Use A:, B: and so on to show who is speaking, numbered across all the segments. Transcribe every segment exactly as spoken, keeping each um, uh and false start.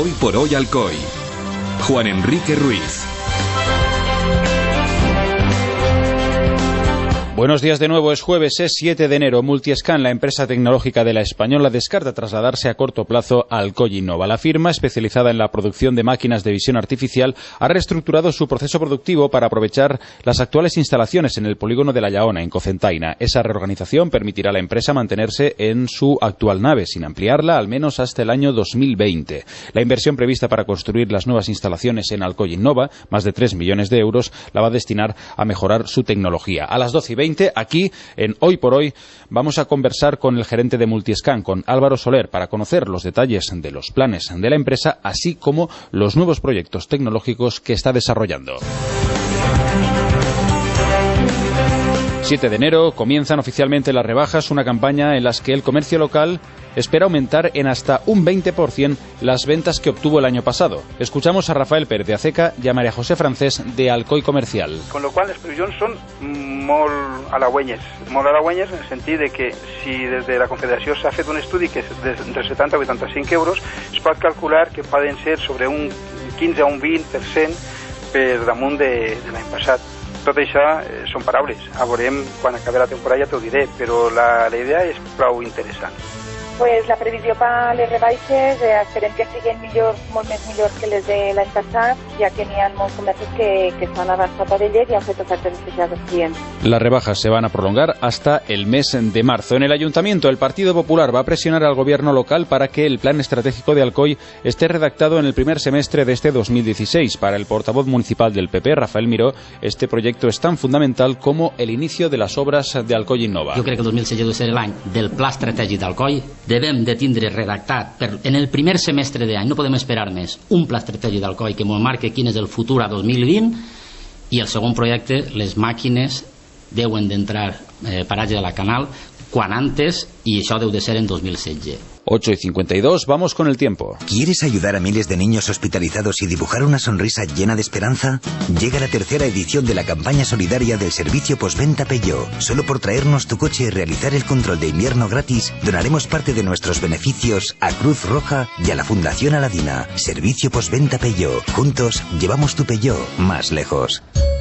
A: Hoy por Hoy Alcoy. Juan Enrique Ruiz.
B: Buenos días de nuevo, es jueves, es siete de enero. Multiscan, la empresa tecnológica de La Española, descarta trasladarse a corto plazo a Alcoy Innova. La firma, especializada en la producción de máquinas de visión artificial, ha reestructurado su proceso productivo para aprovechar las actuales instalaciones en el polígono de La Llaona, en Cocentaina. Esa reorganización permitirá a la empresa mantenerse en su actual nave, sin ampliarla, al menos hasta el año dos mil veinte. La inversión prevista para construir las nuevas instalaciones en Alcoy Innova, más de tres millones de euros, la va a destinar a mejorar su tecnología. A las doce y veinte, aquí, en Hoy por Hoy, vamos a conversar con el gerente de Multiscan, con Álvaro Soler, para conocer los detalles de los planes de la empresa, así como los nuevos proyectos tecnológicos que está desarrollando. siete de enero comienzan oficialmente las rebajas, una campaña en la que el comercio local espera aumentar en hasta un veinte por ciento las ventas que obtuvo el año pasado. Escuchamos a Rafael Pérez de Aceca y a María José Francés de Alcoy Comercial.
C: Con lo qual les previsions són molt halagüenyes, molt halagüenyes en el sentit de que si des de la Confederació s'ha fet un estudi que és entre setanta i vuitanta-cinc euros, es pot calcular que poden ser sobre un quinze a un vint per cent per damunt de, de l'any passat. Tot això eh, són paraules. A veurem quan acabi la temporada, ja t'ho diré, però la, la idea és prou interessant.
D: Pues la previsió per les rebaixes eh, esperem que siguin millor, molt més millors que les de l'any passat, ja que n'hi ha molts comerços que, que s'han avançat a elles y han fet ofertes especials als clients.
B: Las rebajas se van a prolongar hasta el mes de marzo. En el Ayuntamiento, el Partido Popular va a presionar al gobierno local para que el plan estratégico de Alcoy esté redactado en el primer semestre de este dos mil dieciséis. Para el portavoz municipal del P P, Rafael Miró, este proyecto es tan fundamental como el inicio de las obras de Alcoy Innova.
E: Jo crec que el dos mil setze deu ser l'any del pla estratègic d'Alcoy. Devem de tindre redactat per, en el primer semestre d'any, no podem esperar més, un pla estratègic d'Alcoy que ens marque quin és el futur a dos mil vint, i el segon projecte, les màquines deuen d'entrar eh, paratge de la Canal quan antes, i això deu de ser en dos mil setze.
B: ocho y cincuenta y dos, vamos con el tiempo.
F: ¿Quieres ayudar a miles de niños hospitalizados y dibujar una sonrisa llena de esperanza? Llega la tercera edición de la campaña solidaria del servicio postventa Peugeot. Solo por traernos tu coche y realizar el control de invierno gratis, donaremos parte de nuestros beneficios a Cruz Roja y a la Fundación Aladina. Servicio postventa Peugeot. Juntos llevamos tu Peugeot más lejos.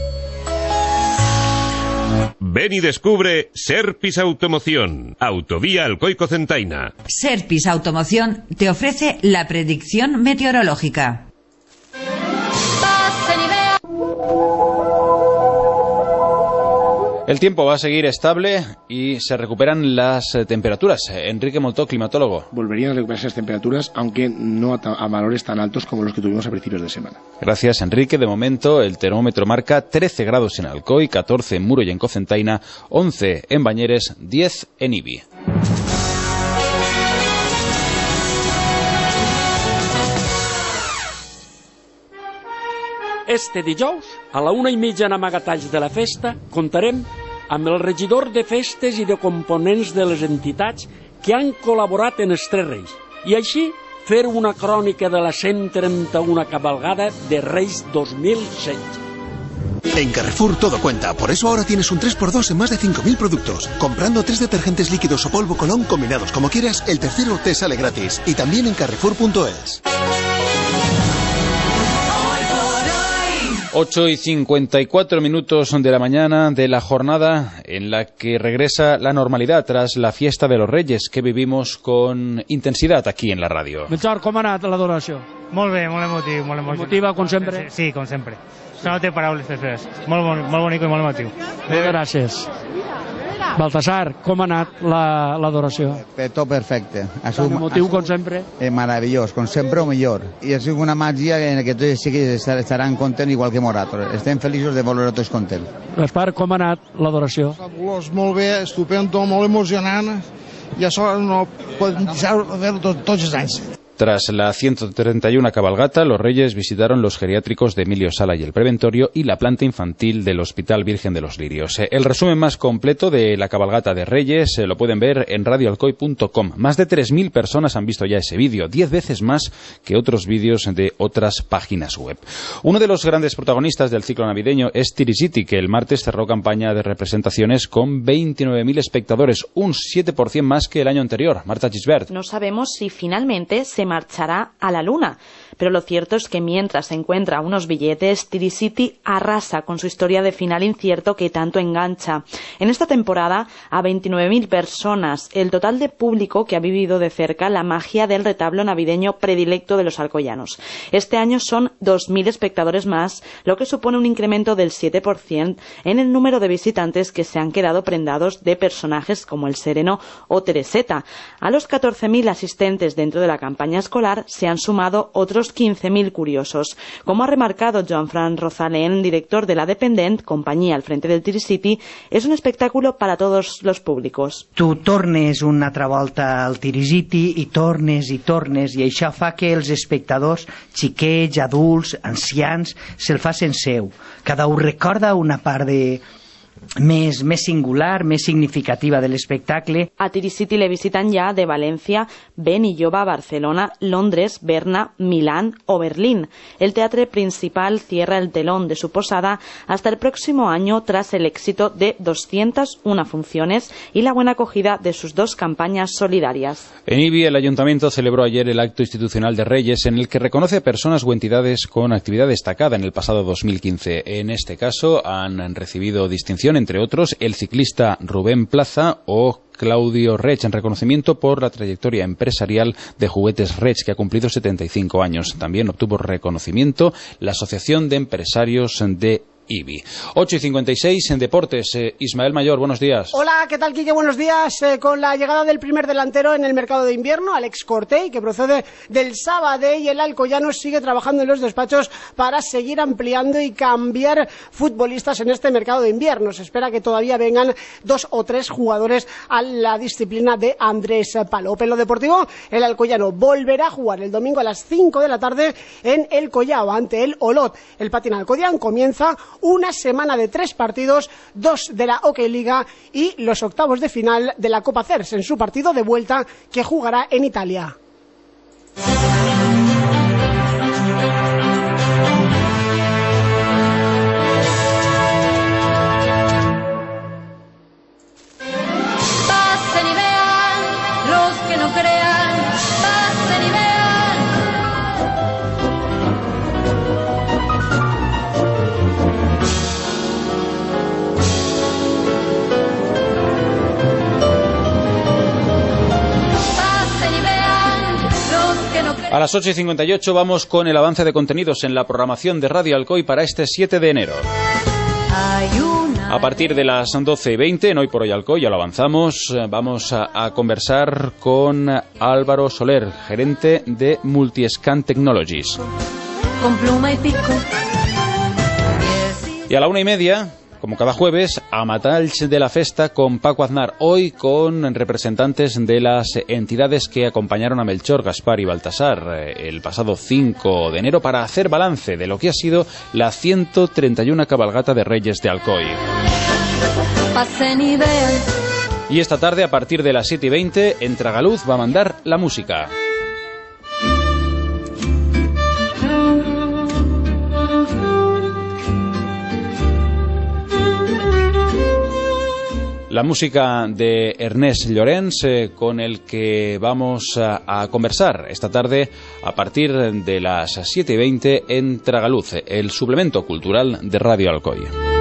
G: Ven y descubre Serpis Automoción, Autovía Alcoy Cocentaina.
H: Serpis Automoción te ofrece la predicción meteorológica.
B: El tiempo va a seguir estable y se recuperan las eh, temperaturas. Enrique Moltó, climatólogo.
I: Volverían a recuperarse las temperaturas, aunque no a, a valores tan altos como los que tuvimos a principios de semana.
B: Gracias, Enrique. De momento, el termómetro marca trece grados en Alcoy, catorce en Muro y en Cocentaina, once en Bañeres, diez en Ibi.
J: Este dijous, a la una i mitja en Amagatalls de la Festa, contarem amb el regidor de festes i de components de les entitats que han col·laborat en els Tres Reis, i així fer una crònica de la cent trenta-una cabalgada de Reis dos mil setze.
K: En Carrefour todo cuenta, por eso ahora tienes un tres por dos en más de cinco mil productos. Comprando tres detergentes líquidos o polvo Colón combinados como quieras, el tercero te sale gratis. Y también en carrefour punto es.
B: ocho y cincuenta y cuatro minutos de la mañana de la jornada en la que regresa la normalidad tras la fiesta de los Reyes que vivimos con intensidad aquí en la radio.
L: Mentor, com ha anat l'adoració?
M: Molt bé, molt emotiu, molt emotiu.
L: Emotiva, com sempre?
M: Sí, com sempre. Això no té paraules per fer. Molt, molt, molt bonic i molt emotiu.
L: Moltes gràcies. Baltasar, com ha anat l'adoració?
N: La, Tot perfecte. Ha
L: Tan emotiu com sempre?
N: Eh, meravellós, com sempre o millor. I ha sigut una màgia en què tots sí que estaran contents igual que nosaltres. Estem feliços de veure tots contents.
L: Gaspar, com ha anat l'adoració?
O: Fabulós, molt bé, estupendo, molt emocionant. I això no podem deixar de fer tot, tots els anys.
B: Tras la ciento treinta y una cabalgata, los Reyes visitaron los geriátricos de Emilio Sala y el Preventorio y la planta infantil del Hospital Virgen de los Lirios. El resumen más completo de la cabalgata de Reyes lo pueden ver en radio alcoy punto com. Más de tres mil personas han visto ya ese vídeo, diez veces más que otros vídeos de otras páginas web. Uno de los grandes protagonistas del ciclo navideño es Tirisiti, que el martes cerró campaña de representaciones con veintinueve mil espectadores, un siete por ciento más que el año anterior. Marta Gisbert.
P: No sabemos si finalmente se que marchará a la Luna. Pero lo cierto es que mientras encuentra unos billetes, Tricity arrasa con su historia de final incierto que tanto engancha. En esta temporada, a veintinueve mil personas, el total de público que ha vivido de cerca la magia del retablo navideño predilecto de los alcoyanos. Este año son dos mil espectadores más, lo que supone un incremento del siete por ciento en el número de visitantes que se han quedado prendados de personajes como el Sereno o Tereseta. A los catorce mil asistentes dentro de la campaña escolar se han sumado otros quince mil curiosos. Como ha remarcado Joan-Fran Rosalén, director de la Dependent, compañía al frente del Tricity, és un espectáculo para todos los públicos.
Q: Tu tornes una altra volta al Tricity i tornes i tornes, i això fa que els espectadors, xiquets, adults, ancians, se'l facin seu. Cada un recorda una part de... Més, més singular, més significativa de l'espectacle.
P: A Tricity le visitan ya de Valencia, Benilloba, Barcelona, Londres, Berna, Milán o Berlín. El teatro principal cierra el telón de su posada hasta el próximo año tras el éxito de doscientas una funciones y la buena acogida de sus dos campañas solidarias.
B: En Ibi, el Ayuntamiento celebró ayer el acto institucional de Reyes en el que reconoce a personas o entidades con actividad destacada en el pasado dos mil quince. En este caso han recibido distinción, entre otros, el ciclista Rubén Plaza o Claudio Rech, en reconocimiento por la trayectoria empresarial de Juguetes Rech, que ha cumplido setenta y cinco años. También obtuvo reconocimiento la Asociación de Empresarios de Ibi. ocho y cincuenta y seis en Deportes. Eh, Ismael Mayor, buenos días.
R: Hola, ¿qué tal, Quique? Buenos días. Eh, con la llegada del primer delantero en el mercado de invierno, Alex Cortey, que procede del Sabadell, y el Alcoyano sigue trabajando en los despachos para seguir ampliando y cambiar futbolistas en este mercado de invierno. Se espera que todavía vengan dos o tres jugadores a la disciplina de Andrés Palop. En lo deportivo, el Alcoyano volverá a jugar el domingo a las cinco de la tarde en el Collao ante el Olot. El Patín Alcoyán comienza una semana de tres partidos, dos de la Hockey Liga y los octavos de final de la Copa CERS en su partido de vuelta que jugará en Italia.
S: Pasen y vean los que no crean, pasen y vean.
B: A las ocho y cincuenta y ocho vamos con el avance de contenidos en la programación de Radio Alcoy para este siete de enero. A partir de las doce y veinte, en Hoy por Hoy Alcoy, ya lo avanzamos, vamos a, a conversar con Álvaro Soler, gerente de Multiscan Technologies.
S: Con pluma y pico.
B: Y a la una y media, como cada jueves, a Matalls de la Festa con Paco Aznar, hoy con representantes de las entidades que acompañaron a Melchor, Gaspar y Baltasar el pasado cinco de enero para hacer balance de lo que ha sido la ciento treinta y una cabalgata de Reyes de Alcoy.
S: Pasen y vean.
B: Y esta tarde, a partir de las siete y veinte, en Tragaluz va a mandar la música. La música de Ernest Llorens, eh, con el que vamos a, a conversar esta tarde a partir de las siete y veinte en Tragaluz, el suplemento cultural de Radio Alcoy.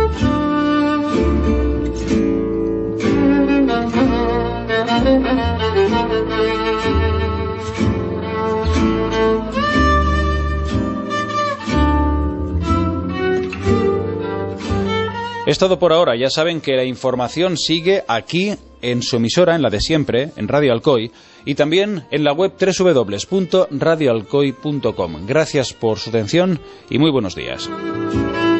B: Es todo por ahora. Ya saben que la información sigue aquí en su emisora, en la de siempre, en Radio Alcoy, y también en la web doble u doble u doble u punto radio alcoy punto com. Gracias por su atención y muy buenos días.